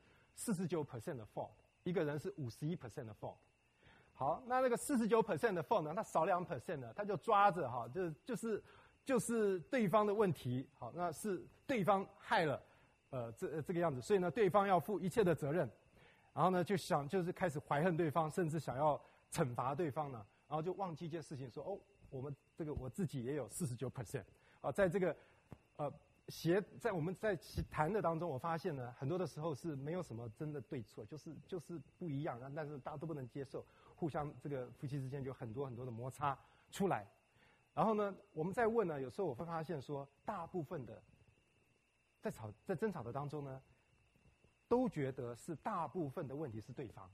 49% 的 fault， 一个人是51% 的 fault。好，那个49% 的 fault 呢，他少2% 呢，他就抓着哈，就是对方的问题，好，那是对方害了，这个样子，所以呢，对方要负一切的责任，然后呢，就是开始怀恨对方，甚至想要惩罚对方呢，然后就忘记一件事情，说我自己也有49%，啊，在这个在我们在谈的当中，我发现呢，很多的时候是没有什么真的对错，就是不一样，但是大家都不能接受，互相这个夫妻之间就很多很多的摩擦出来。然后呢，我们在问呢，有时候我会发现说，大部分的在争吵的当中呢，都觉得是大部分的问题是对方，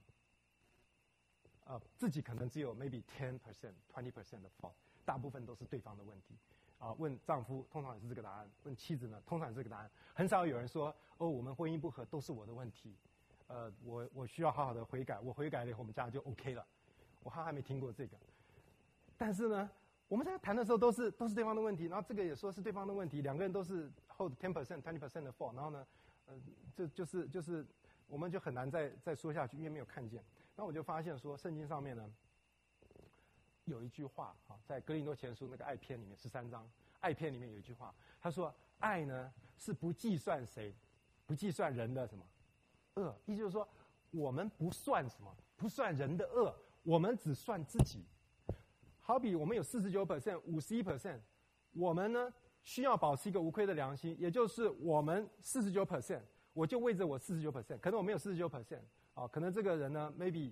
自己可能只有 maybe 10%、20% 的 fault， 大部分都是对方的问题。问丈夫通常也是这个答案，问妻子呢通常也是这个答案，很少有人说我们婚姻不和都是我的问题，我需要好好的悔改，我悔改了以后我们家就 OK 了，我还没听过这个。但是呢，我们在谈的时候都是对方的问题，然后这个也说是对方的问题，两个人都是 hold 10%、20% 的 fault， 然后呢，就是我们就很难再说下去，因为没有看见。那我就发现说，圣经上面呢有一句话在哥林多前书那个爱篇里面13章，爱篇里面有一句话，他说爱呢是不计算人的什么恶，意思就是说我们不算什么，不算人的恶，我们只算自己。 好比我们有49%、51%，我们呢需要保持一个无愧的良心，也就是我们49%，我就为着我49%，可能我没有49%，可能这个人呢 maybe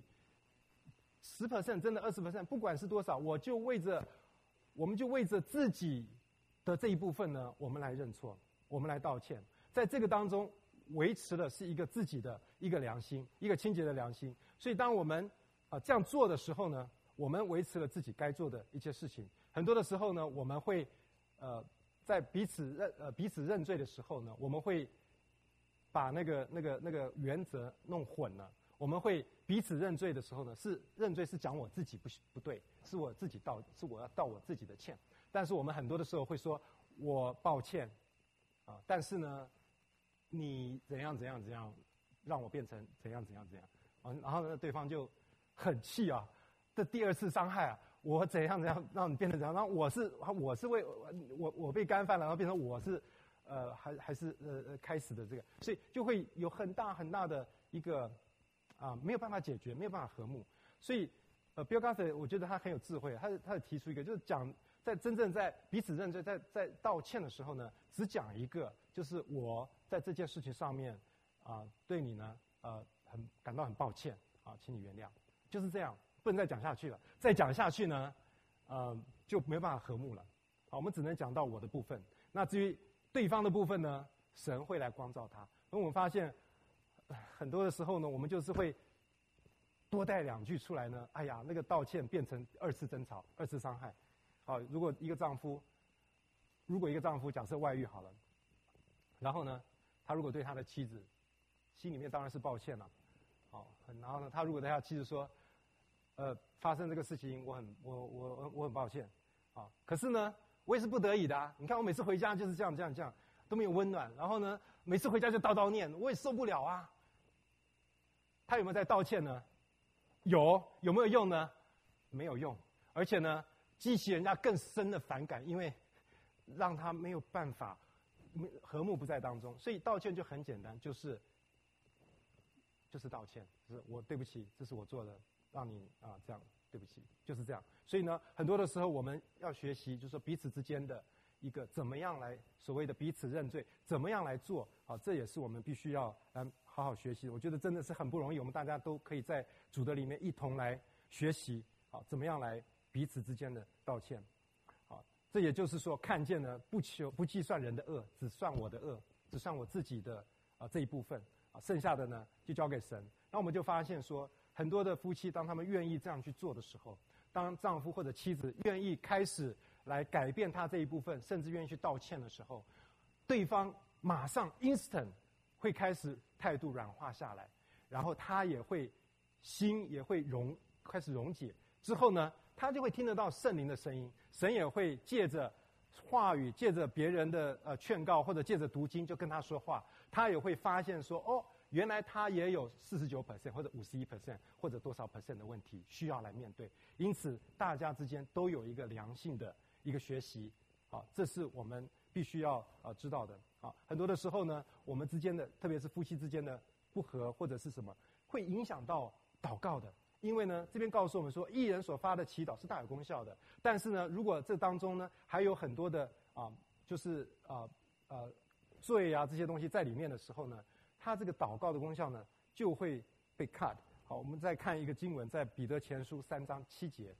10%，真的20%，不管是多少，我们就为着自己的这一部分呢，我们来认错，我们来道歉，在这个当中维持的是一个自己的一个良心，一个清洁的良心。所以当我们这样做的时候呢，我们维持了自己该做的一些事情。很多的时候呢，我们会在彼此认罪的时候呢，我们会把那个原则弄混了。我们会彼此认罪的时候呢，认罪是讲我自己不对，是我自己是我要道我自己的歉。但是我们很多的时候会说我抱歉但是呢你怎样让我变成怎样然后呢对方就很气这第二次伤害我怎样让你变成怎样，然后我是为我被干犯了，然后变成我是还是开始的这个，所以就会有很大的一个没有办法解决，没有办法和睦。所以Bill Gaither 我觉得他很有智慧，他提出一个，就是讲在真正在彼此认罪在道歉的时候呢，只讲一个，就是我在这件事情上面对你呢感到很抱歉请你原谅，就是这样，不能再讲下去了。再讲下去呢就没办法和睦了。我们只能讲到我的部分，那至于对方的部分呢，神会来光照他。而我们发现很多的时候呢，我们就是会多带2句出来呢，哎呀，那个道歉变成2次争吵、2次伤害。如果一个丈夫假设外遇好了，然后呢，他如果对他的妻子心里面当然是抱歉了，然后呢，他如果对他妻子说，发生这个事情我很抱歉，可是呢，我也是不得已的你看我每次回家就是这样都没有温暖，然后呢，每次回家就叨念，我也受不了他有没有在道歉呢？有没有用呢？没有用，而且呢，激起人家更深的反感，因为让他没有办法和睦不在当中。所以道歉就很简单，就是道歉，就是我对不起，这是我做的，让你这样对不起，就是这样。所以呢，很多的时候我们要学习，就是说彼此之间的一个怎么样来所谓的彼此认罪，怎么样来做这也是我们必须要好好学习。我觉得真的是很不容易，我们大家都可以在主的里面一同来学习怎么样来彼此之间的道歉。这也就是说，看见呢不计算人的恶，只算我的恶，只算我自己的这一部分剩下的呢就交给神。那我们就发现说，很多的夫妻当他们愿意这样去做的时候，当丈夫或者妻子愿意开始来改变他这一部分，甚至愿意去道歉的时候，对方马上 instant 会开始态度软化下来，然后他心也会开始溶解。之后呢，他就会听得到圣灵的声音，神也会借着话语，借着别人的劝告，或者借着读经就跟他说话。他也会发现说，原来他也有49% 或者51%或者多少%的问题需要来面对。因此，大家之间都有一个良性的一个学习，这是我们必须要知道的。很多的时候呢，我们之间的，特别是夫妻之间的不和或者是什么，会影响到祷告的。因为呢，这边告诉我们说，义人所发的祈祷是大有功效的。但是呢，如果这当中呢还有很多的就是罪这些东西在里面的时候呢，他这个祷告的功效呢就会被 cut。好，我们再看一个经文，在彼得前书3章7节。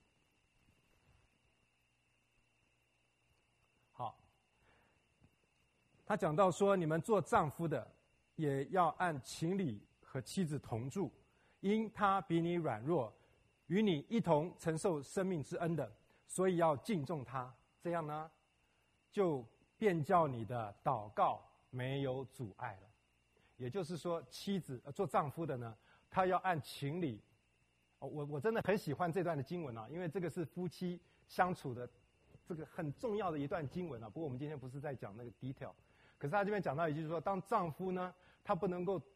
好，他讲到说，你们做丈夫的也要按情理和妻子同住，因他比你软弱，与你一同承受生命之恩的，所以要敬重他。这样呢，就便叫你的祷告没有阻碍了。也就是说，妻子做丈夫的呢，他要按情理。我真的很喜欢这段的经文因为这个是夫妻相处的这个很重要的一段经文不过我们今天不是在讲那个 detail， 可是他这边讲到一句说，当丈夫呢，他不能够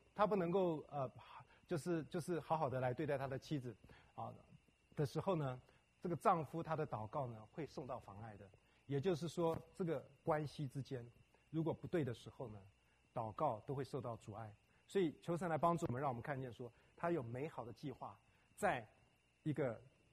就是好好的来对待他的妻子的时候呢，这个丈夫他的祷告呢会受到妨碍的。也就是说，这个关系之间如果不对的时候呢，祷告都会受到阻碍。所以求神来帮助我们，让我们看见说，他有美好的计划，在一个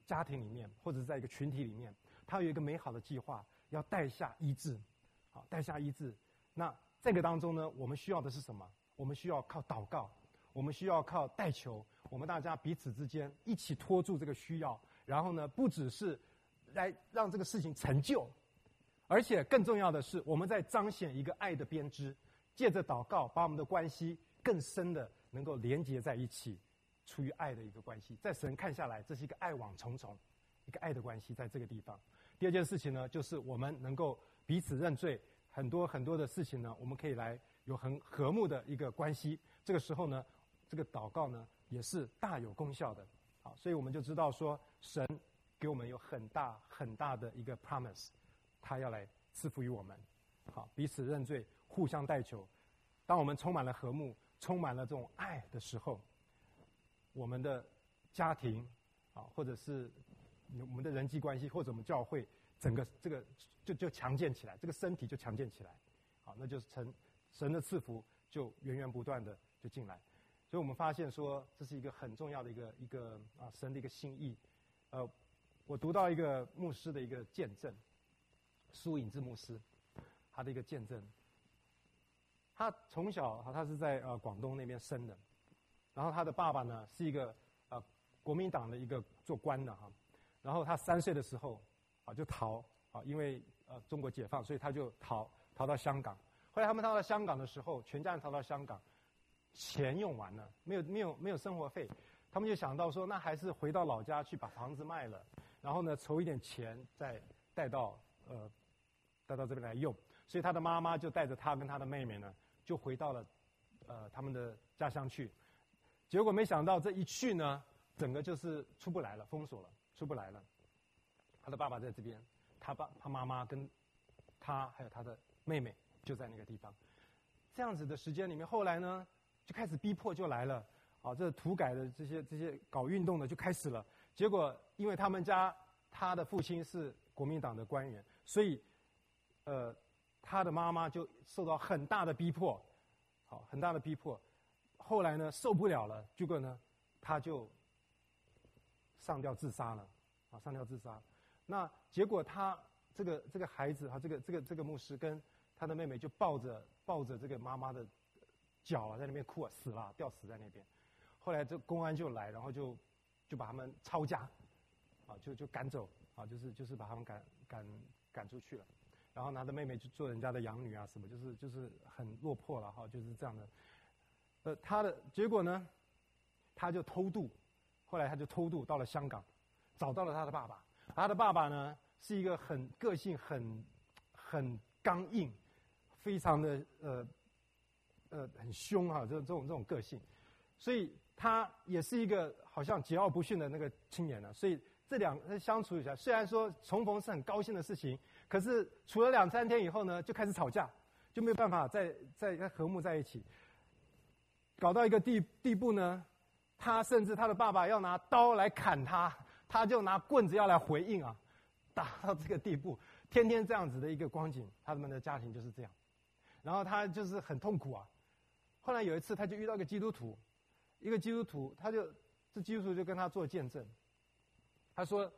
家庭里面，或者在一个群体里面，他有一个美好的计划，要带下医治，好，带下医治。那这个当中呢，我们需要的是什么？我们需要靠祷告，我们需要靠代求，我们大家彼此之间一起拖住这个需要，然后呢，不只是来让这个事情成就，而且更重要的是，我们在彰显一个爱的编织，借着祷告，把我们的关系更深的能够连结在一起，出于爱的一个关系。在神看下来，这是一个爱网重重，一个爱的关系在这个地方。第二件事情呢，就是我们能够彼此认罪，很多很多的事情呢，我们可以来有很和睦的一个关系。这个时候呢，这个祷告呢也是大有功效的。好，所以我们就知道说，神给我们有很大很大的一个 promise， 他要来赐福于我们。好，彼此认罪，互相代求。当我们充满了和睦，充满了这种爱的时候，我们的家庭啊，或者是我们的人际关系，或者我们教会，整个这个就强健起来，这个身体就强健起来。好，那就是神的赐福就源源不断的就进来。所以我们发现说，这是一个很重要的一个神的一个心意。我读到一个牧师的一个见证，苏颖志牧师，他的一个见证。他从小他是在广东那边生的，然后他的爸爸呢是一个国民党的一个做官的哈，然后他3岁的时候就逃因为中国解放，所以他就逃到香港。后来他们逃到香港的时候，全家人逃到香港，钱用完了，没有生活费，他们就想到说，那还是回到老家去把房子卖了，然后呢筹一点钱再带到这边来用。所以他的妈妈就带着他跟他的妹妹呢，就回到了他们的家乡去。结果没想到这一去呢，整个就是出不来了，封锁了，出不来了。他的爸爸在这边，他妈妈跟他还有他的妹妹就在那个地方。这样子的时间里面，后来呢就开始逼迫就来了这土改的这些搞运动的就开始了。结果因为他们家他的父亲是国民党的官员，所以他的妈妈就受到很大的逼迫，很大的逼迫。后来呢受不了了，结果呢他就上吊自杀了，上吊自杀。那结果他这个孩子这个牧师跟他的妹妹就抱着这个妈妈的脚在那边哭死了，吊死在那边。后来这公安就来，然后就把他们抄家，就赶走，就是把他们赶出去了。然后他的妹妹就做人家的养女什么，就是很落魄了就是这样的。他的结果呢，他就偷渡，后来他就偷渡到了香港，找到了他的爸爸。他的爸爸呢是一个很个性很刚硬，非常的很凶这种个性，所以他也是一个好像桀骜不驯的那个青年了。所以这两个相处一下，虽然说重逢是很高兴的事情，可是处了2-3天以后呢，就开始吵架，就没有办法再和睦在一起，搞到一个地步呢，他甚至他的爸爸要拿刀来砍他，他就拿棍子要来回应打到这个地步，天天这样子的一个光景，他们的家庭就是这样。然后他就是很痛苦后来有一次他就遇到一个基督徒，这基督徒就跟他做见证，他说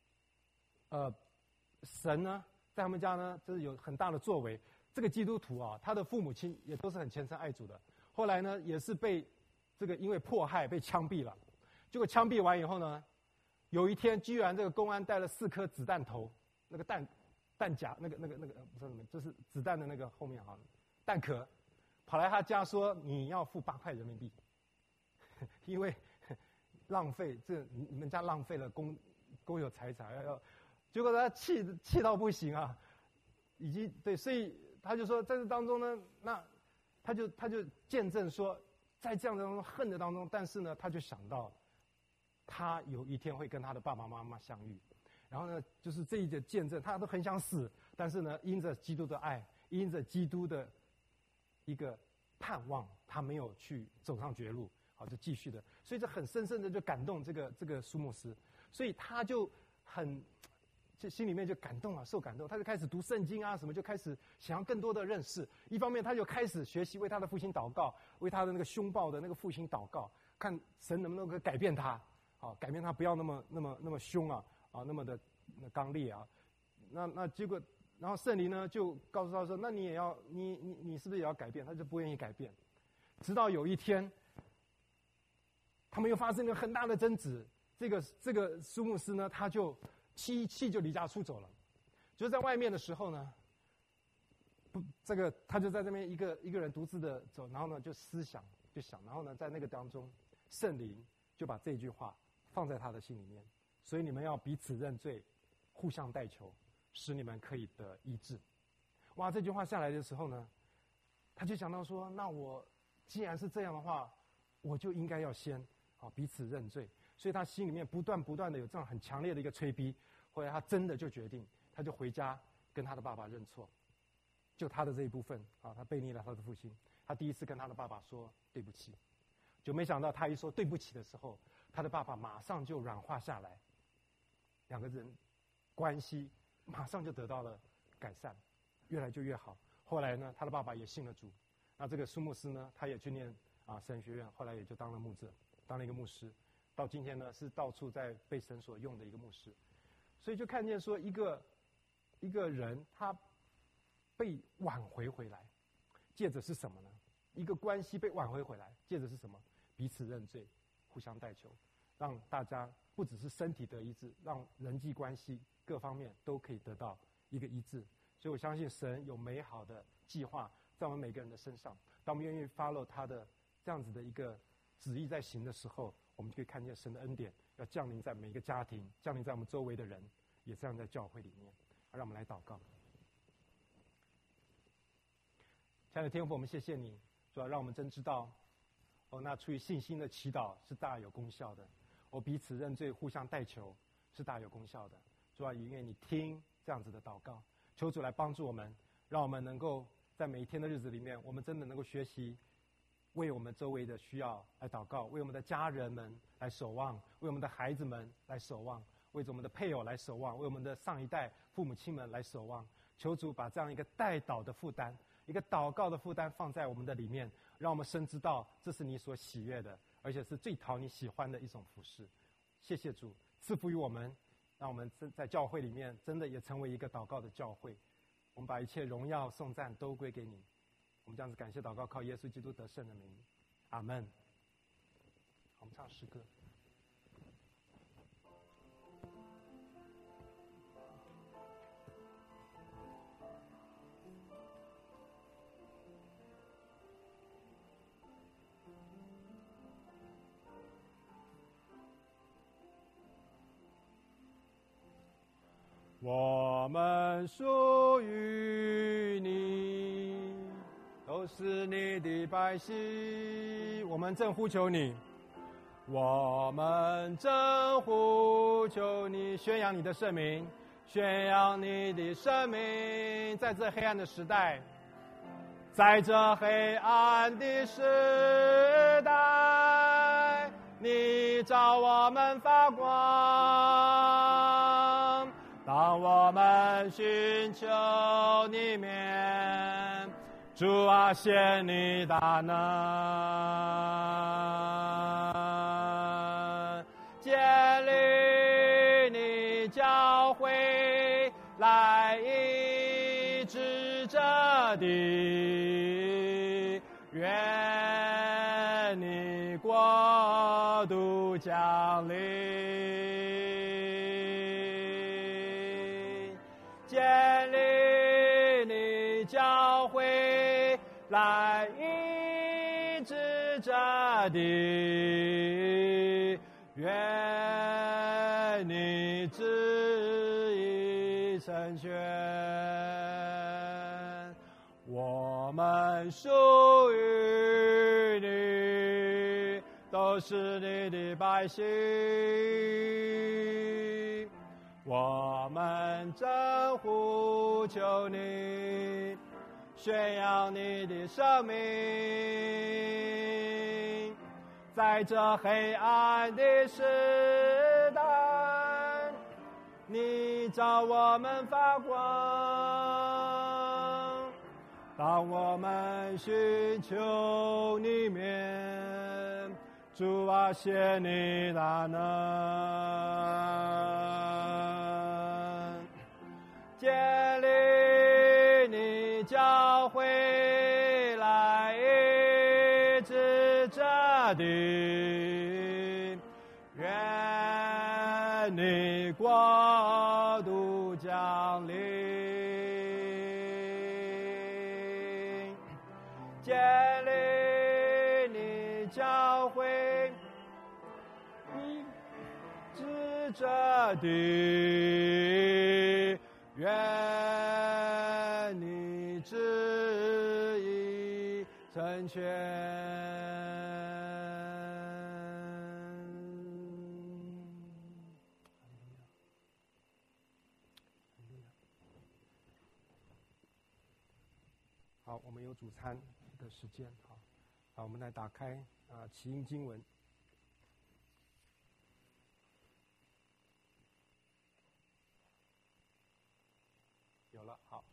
神呢在他们家呢就是有很大的作为。这个基督徒他的父母亲也都是很虔诚爱主的，后来呢也是被这个因为迫害被枪毙了。结果枪毙完以后呢，有一天居然这个公安带了4颗子弹头，那个弹夹那个不是什么，就是子弹的那个后面弹壳，跑来他家说你要付8块人民币，因为浪费你们家浪费了公有财产结果他气到不行已经对，所以他就说在这当中呢，那他就见证说，在这样的当中恨的当中，但是呢他就想到他有一天会跟他的爸爸妈妈相遇。然后呢就是这一个见证，他都很想死，但是呢因着基督的爱，因着基督的一个盼望，他没有去走上绝路，就继续的。所以这很深深的就感动这个苏牧师，所以他就心里面就感动受感动，他就开始读圣经什么，就开始想要更多的认识。一方面他就开始学习为他的父亲祷告，为他的那个凶暴的那个父亲祷告，看神能不能够改变他好，改变他不要那么凶啊，那么的刚烈啊。那结果，然后圣灵呢就告诉他说：“那你也要，你是不是也要改变？”他就不愿意改变。直到有一天，他们又发生了很大的争执。这个苏牧师呢，他就气就离家出走了。就在外面的时候呢，他就在这边一个人独自的走，然后呢就思想就想，然后呢在那个当中，圣灵就把这句话放在他的心里面。所以你们要彼此认罪，互相代求，使你们可以得医治。哇，这句话下来的时候呢，他就想到说，那我既然是这样的话，我就应该要先彼此认罪。所以他心里面不断的有这样很强烈的一个催逼。后来他真的就决定，他就回家跟他的爸爸认错，就他的这一部分他背逆了他的父亲。他第一次跟他的爸爸说对不起，就没想到他一说对不起的时候，他的爸爸马上就软化下来，两个人关系马上就得到了改善，越来就越好。后来呢，他的爸爸也信了主。那这个苏牧师呢，他也去念神学院，后来也就当了牧者，当了一个牧师。到今天呢，是到处在被神所用的一个牧师。所以就看见说，一个人他被挽回回来，借着是什么呢？一个关系被挽回回来，借着是什么？彼此认罪，互相代求，让大家不只是身体得医治，让人际关系各方面都可以得到一个医治。所以我相信神有美好的计划在我们每个人的身上。当我们愿意 follow 他的这样子的一个旨意在行的时候，我们就可以看见神的恩典要降临在每一个家庭，降临在我们周围的人，也这样在教会里面。让我们来祷告。亲爱的天父，我们谢谢你，主要让我们真知道，那出于信心的祈祷是大有功效的。彼此认罪，互相代求是大有功效的。主要也愿你听这样子的祷告，求主来帮助我们，让我们能够在每一天的日子里面，我们真的能够学习为我们周围的需要来祷告，为我们的家人们来守望，为我们的孩子们来守望，为着我们的配偶来守望，为我们的上一代父母亲们来守望。求主把这样一个代祷的负担，一个祷告的负担放在我们的里面，让我们深知道这是你所喜悦的，而且是最讨你喜欢的一种服事。谢谢主赐福于我们，让我们在教会里面真的也成为一个祷告的教会。我们把一切荣耀颂赞都归给你。我们这样子感谢祷告，靠耶稣基督得胜的名，阿们。我们唱诗歌。我们属于你，都是你的百姓。我们正呼求你，我们正呼求你，宣扬你的圣名，宣扬你的圣名。在这黑暗的时代，在这黑暗的时代，你照我们发光。当我们寻求你面，主啊，显你大能，建立你教会，来医治这地，愿你国度降临。建立你教会，来医治这地，愿你旨意成全。我们属于你，都是你的百姓。我们正呼求你，宣扬你的圣名。在这黑暗的时代，你照我们发光。当我们寻求你面， 主啊，谢你大能，建立你教会来医治这地，愿你国度降临，建立你教会医治这地，愿你旨意成全。好，我们有主餐的时间，好，我们来打开起因经文。有了，好。